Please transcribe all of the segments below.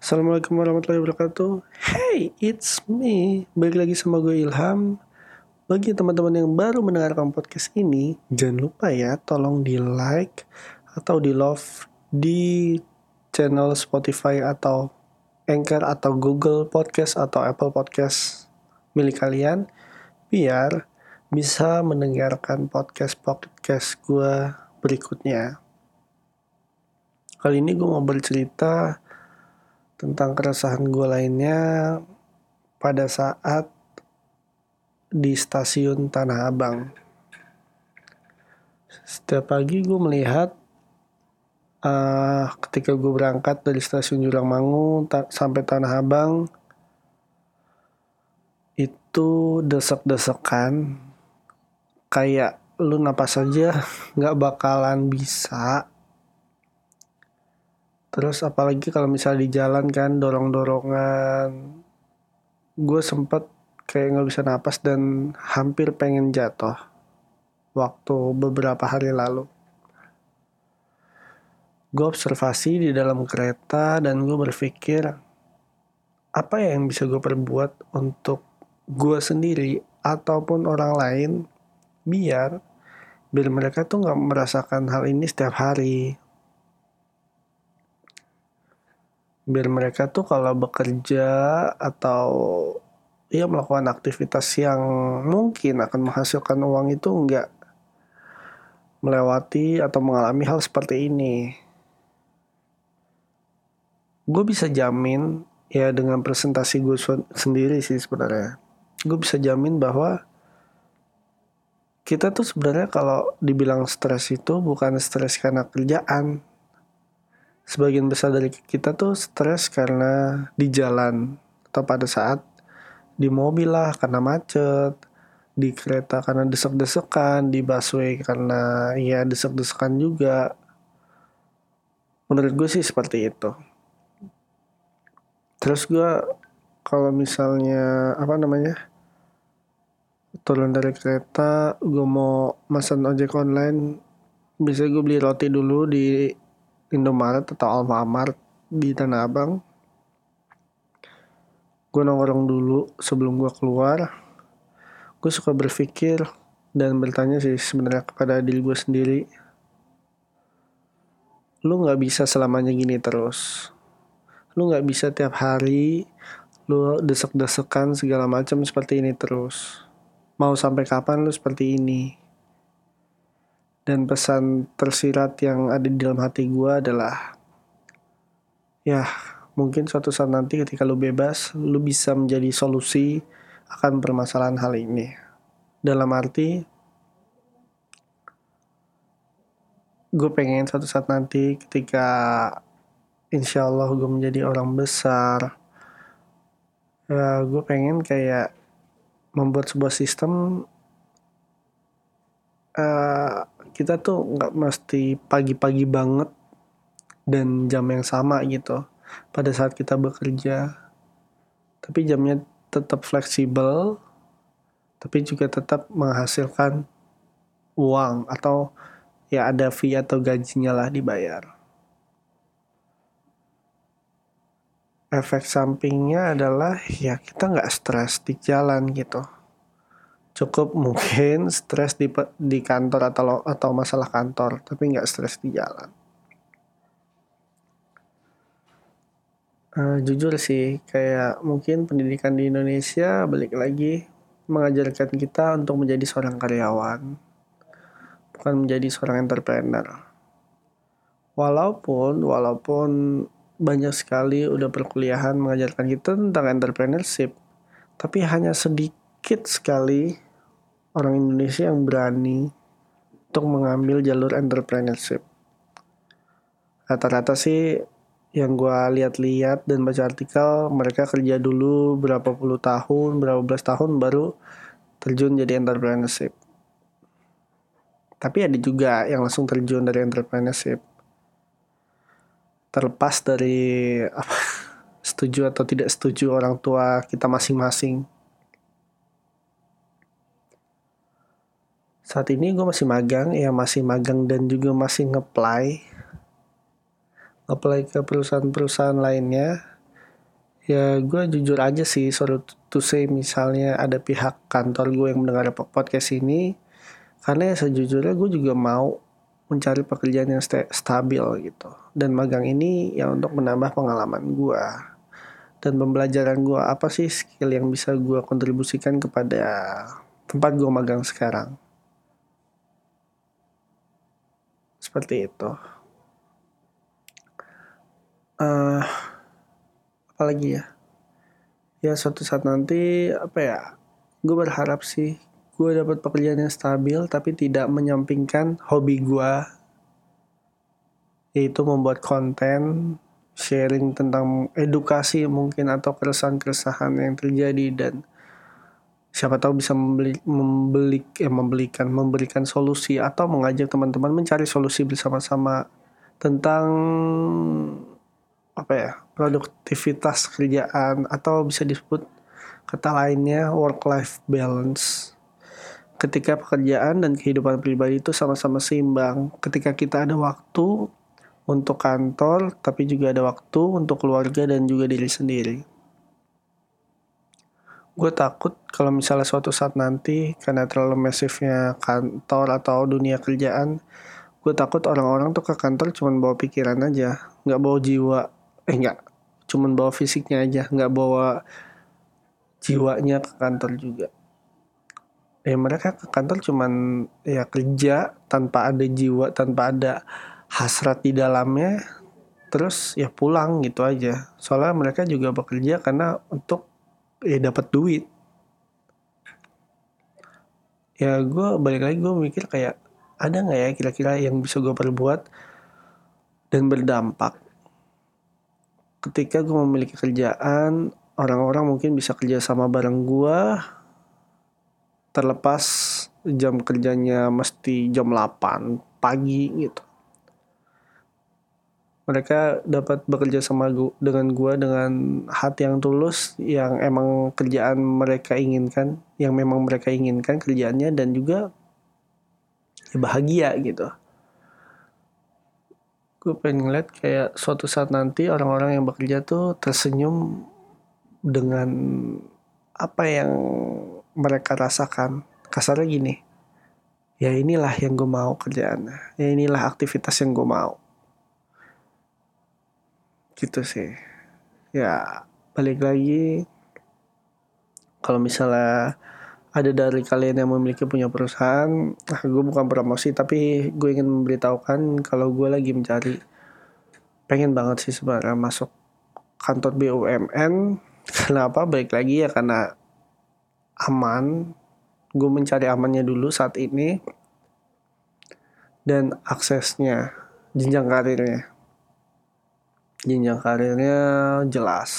Assalamualaikum warahmatullahi wabarakatuh. Hey, it's me. Balik lagi sama gue Ilham. Bagi teman-teman yang baru mendengarkan podcast ini, jangan lupa ya, tolong di like atau di love di channel Spotify atau Anchor atau Google Podcast atau Apple Podcast milik kalian, biar bisa mendengarkan podcast gue berikutnya. Kali ini gue mau bercerita tentang keresahan gue lainnya pada saat di stasiun Tanah Abang. Setiap pagi gue melihat ketika gue berangkat dari stasiun Jurangmangu sampai Tanah Abang, itu desek-desekan, kayak lu napas aja gak bakalan bisa. Terus apalagi kalau misalnya di jalan kan, dorong-dorongan, gue sempet kayak gak bisa napas dan hampir pengen jatuh waktu beberapa hari lalu. Gue observasi di dalam kereta dan gue berpikir, apa ya yang bisa gue perbuat untuk gue sendiri ataupun orang lain biar mereka tuh gak merasakan hal ini setiap hari. Biar mereka tuh kalau bekerja atau melakukan aktivitas yang mungkin akan menghasilkan uang itu gak melewati atau mengalami hal seperti ini. Gue bisa jamin, ya dengan presentasi gue sendiri sih sebenarnya, gue bisa jamin bahwa kita tuh sebenarnya kalau dibilang stres itu bukan stres karena kerjaan. Sebagian besar dari kita tuh stres karena di jalan, atau pada saat di mobil lah karena macet, di kereta karena desek-desekan, di busway karena ya desek-desekan juga. Menurut gue sih seperti itu. Terus gue kalau misalnya turun dari kereta, gue mau pesan ojek online, biasanya gue beli roti dulu di Indomaret atau Alfamart di Tanah Abang. Gue nongkrong dulu sebelum gue keluar. Gue suka berpikir dan bertanya sih sebenarnya kepada diri gue sendiri, lu gak bisa selamanya gini terus. Lu gak bisa tiap hari lu desek-desekan segala macam seperti ini terus. Mau sampai kapan lu seperti ini? Dan pesan tersirat yang ada di dalam hati gue adalah, ya mungkin suatu saat nanti ketika lu bebas, lu bisa menjadi solusi akan permasalahan hal ini. Dalam arti, gue pengen suatu saat nanti ketika insya Allah gue menjadi orang besar, ya gue pengen kayak membuat sebuah sistem, kita tuh gak mesti pagi-pagi banget dan jam yang sama gitu pada saat kita bekerja, tapi jamnya tetap fleksibel, tapi juga tetap menghasilkan uang atau ya ada fee atau gajinya lah dibayar. Efek sampingnya adalah ya kita gak stres di jalan gitu. Cukup mungkin stres di kantor atau masalah kantor, tapi gak stres di jalan. Jujur sih, kayak mungkin pendidikan di Indonesia balik lagi mengajarkan kita untuk menjadi seorang karyawan, bukan menjadi seorang entrepreneur. Walaupun banyak sekali udah perkuliahan mengajarkan kita tentang entrepreneurship, tapi hanya sedikit sekali orang Indonesia yang berani untuk mengambil jalur entrepreneurship. Rata-rata sih yang gue lihat-lihat dan baca artikel, mereka kerja dulu berapa belas tahun baru terjun jadi entrepreneurship. Tapi ada juga yang langsung terjun dari entrepreneurship, terlepas dari setuju atau tidak setuju orang tua kita masing-masing. Saat ini gue masih magang dan juga masih nge-apply ke perusahaan-perusahaan lainnya. Ya gue jujur aja sih, sorry to say, misalnya ada pihak kantor gue yang mendengar podcast ini, karena ya sejujurnya gue juga mau mencari pekerjaan yang stabil gitu. Dan magang ini ya untuk menambah pengalaman gue dan pembelajaran gue, apa sih skill yang bisa gue kontribusikan kepada tempat gue magang sekarang. Seperti itu. eh Apalagi ya? Ya suatu saat nanti apa ya? Gue berharap sih gue dapat pekerjaan yang stabil tapi tidak menyampingkan hobi gue, yaitu membuat konten, sharing tentang edukasi mungkin atau keresahan-keresahan yang terjadi, dan siapa tahu bisa memberikan solusi atau mengajak teman-teman mencari solusi bersama-sama tentang apa ya, produktivitas kerjaan, atau bisa disebut kata lainnya work life balance. Ketika pekerjaan dan kehidupan pribadi itu sama-sama seimbang, ketika kita ada waktu untuk kantor tapi juga ada waktu untuk keluarga dan juga diri sendiri. Gue takut kalau misalnya suatu saat nanti karena terlalu masifnya kantor atau dunia kerjaan, gue takut orang-orang tuh ke kantor cuma bawa pikiran aja, nggak bawa jiwa. Nggak, cuma bawa fisiknya aja, nggak bawa jiwanya ke kantor juga. Ya mereka ke kantor cuman ya kerja tanpa ada jiwa, tanpa ada hasrat di dalamnya, terus ya pulang gitu aja. Soalnya mereka juga bekerja karena untuk ya dapat duit. Ya gue balik lagi, gue mikir kayak ada nggak ya kira-kira yang bisa gue perbuat dan berdampak ketika gue memiliki kerjaan. Orang-orang mungkin bisa kerja sama bareng gue, terlepas jam kerjanya mesti jam 8 pagi gitu. Mereka dapat bekerja sama dengan gue dengan hati yang tulus, yang emang kerjaan mereka inginkan, yang memang mereka inginkan kerjaannya, dan juga ya bahagia gitu. Gue pengen ngeliat kayak suatu saat nanti orang-orang yang bekerja tuh tersenyum dengan apa yang mereka rasakan. Kasarnya gini, ya inilah yang gue mau kerjaannya, ya inilah aktivitas yang gue mau. Gitu sih. Ya balik lagi, kalau misalnya ada dari kalian yang memiliki punya perusahaan, gue bukan promosi tapi gue ingin memberitahukan kalau gue lagi mencari, pengen banget sih sebenarnya masuk kantor BUMN. Kenapa? Balik lagi ya karena aman. Gue mencari amannya dulu saat ini, dan aksesnya, jenjang karirnya jelas.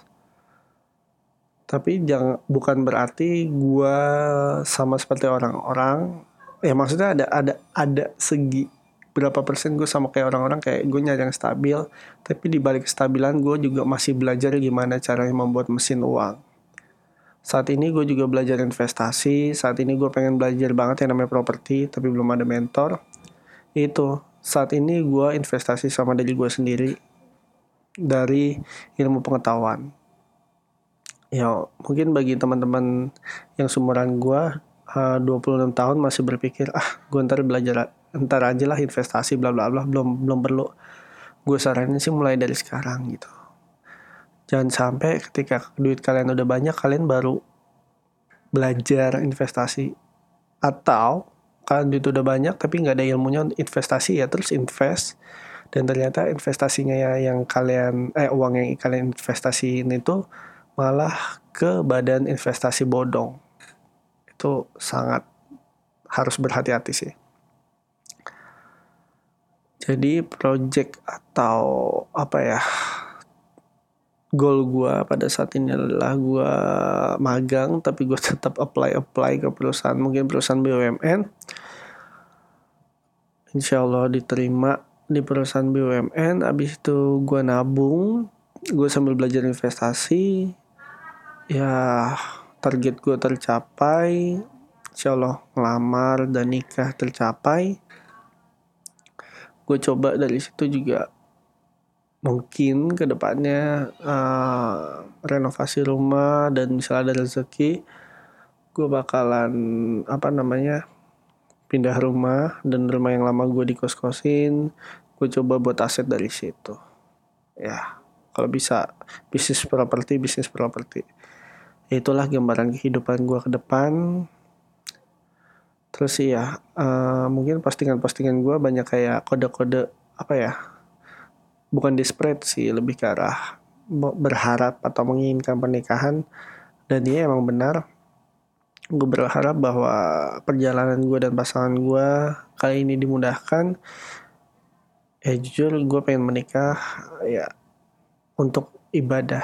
Tapi bukan berarti gue sama seperti orang-orang. Ya maksudnya ada segi berapa persen gue sama kayak orang-orang, kayak gue nyari yang stabil. Tapi di balik kestabilan gue juga masih belajar gimana caranya membuat mesin uang. Saat ini gue juga belajar investasi. Saat ini gue pengen belajar banget yang namanya properti, tapi belum ada mentor. Itu saat ini gue investasi sama diri gue sendiri dari ilmu pengetahuan. Ya mungkin bagi teman-teman yang seumuran gue 26 tahun masih berpikir gue ntar aja lah investasi bla bla bla, belum perlu. Gue saranin sih mulai dari sekarang gitu. Jangan sampai ketika duit kalian udah banyak kalian baru belajar investasi, atau kalian duit udah banyak tapi nggak ada ilmunya investasi, ya terus invest dan ternyata investasinya ya yang uang yang kalian investasiin itu malah ke badan investasi bodong. Itu sangat harus berhati-hati sih. Jadi project atau apa ya, goal gue pada saat ini adalah gue magang tapi gue tetap apply ke perusahaan, mungkin perusahaan BUMN. Insya Allah diterima di perusahaan BUMN. Abis itu gue nabung, gue sambil belajar investasi. Ya target gue tercapai, insya Allah ngelamar dan nikah tercapai. Gue coba dari situ juga mungkin kedepannya renovasi rumah dan misalnya ada rezeki, gue bakalan pindah rumah, dan rumah yang lama gue dikos-kosin, gue coba buat aset dari situ. Ya, kalau bisa bisnis properti. Itulah gambaran kehidupan gue ke depan. Terus sih ya, mungkin postingan-postingan gue banyak kayak kode-kode bukan desperate sih, lebih ke arah berharap atau menginginkan pernikahan. Dan dia emang benar, gue berharap bahwa perjalanan gue dan pasangan gue kali ini dimudahkan. Jujur gue pengen menikah ya untuk ibadah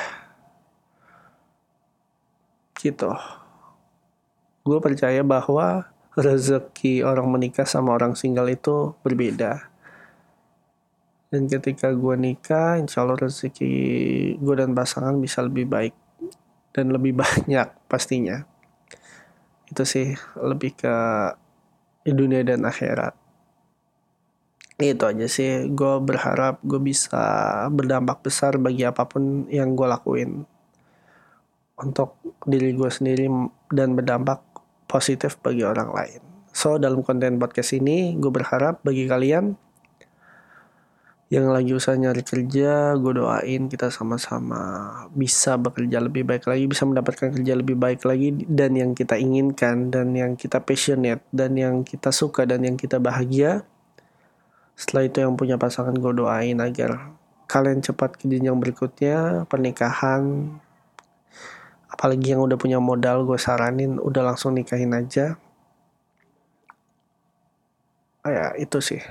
gitu. Gue percaya bahwa rezeki orang menikah sama orang single itu berbeda. Dan ketika gue nikah, insya Allah rezeki gue dan pasangan bisa lebih baik dan lebih banyak pastinya. Itu sih lebih ke dunia dan akhirat. Itu aja sih, gue berharap gue bisa berdampak besar bagi apapun yang gue lakuin untuk diri gue sendiri dan berdampak positif bagi orang lain. So, dalam konten podcast ini gue berharap bagi kalian yang lagi usaha nyari kerja, gue doain kita sama-sama bisa bekerja lebih baik lagi, bisa mendapatkan kerja lebih baik lagi, dan yang kita inginkan, dan yang kita passionate, dan yang kita suka, dan yang kita bahagia. Setelah itu yang punya pasangan gue doain agar kalian cepat ke jenjang berikutnya, pernikahan. Apalagi yang udah punya modal, gue saranin udah langsung nikahin aja. Ya itu sih.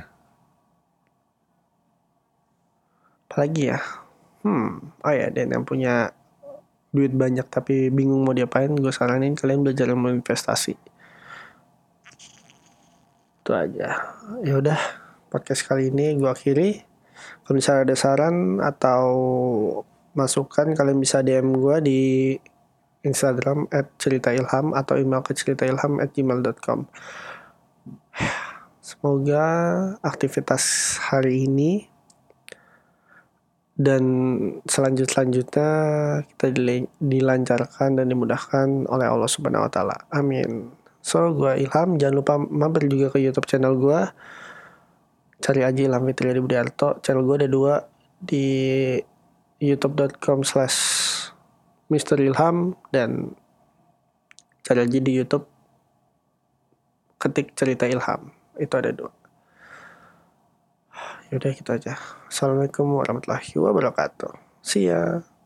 Apalagi ya, dan yang punya duit banyak tapi bingung mau diapain, gue saranin kalian belajar investasi. Itu aja. Ya udah, podcast kali ini gue akhiri. Kalau misalnya ada saran atau masukan, kalian bisa DM gue di Instagram @ceritailham atau email ke ceritailham@gmail.com. Semoga aktivitas hari ini dan selanjutnya kita dilancarkan dan dimudahkan oleh Allah Subhanahu wa taala. Amin. So, gue Ilham, jangan lupa mampir juga ke YouTube channel gue. Cari aja Ilham Fitri Adi Budiarto. Channel gue ada 2 di youtube.com/Mr. Ilham, dan cari aja di YouTube, ketik Cerita Ilham. Itu ada 2. Yaudah gitu aja. Assalamualaikum warahmatullahi wabarakatuh. See ya.